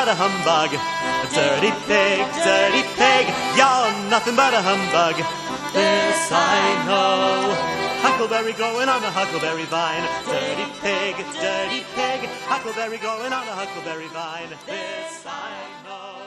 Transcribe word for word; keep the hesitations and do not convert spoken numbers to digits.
but a humbug. Dirty pig, dirty pig, you're nothing but a humbug. This I know. Huckleberry growing on a huckleberry vine. Dirty pig, dirty pig, huckleberry growing on a huckleberry vine. This I know.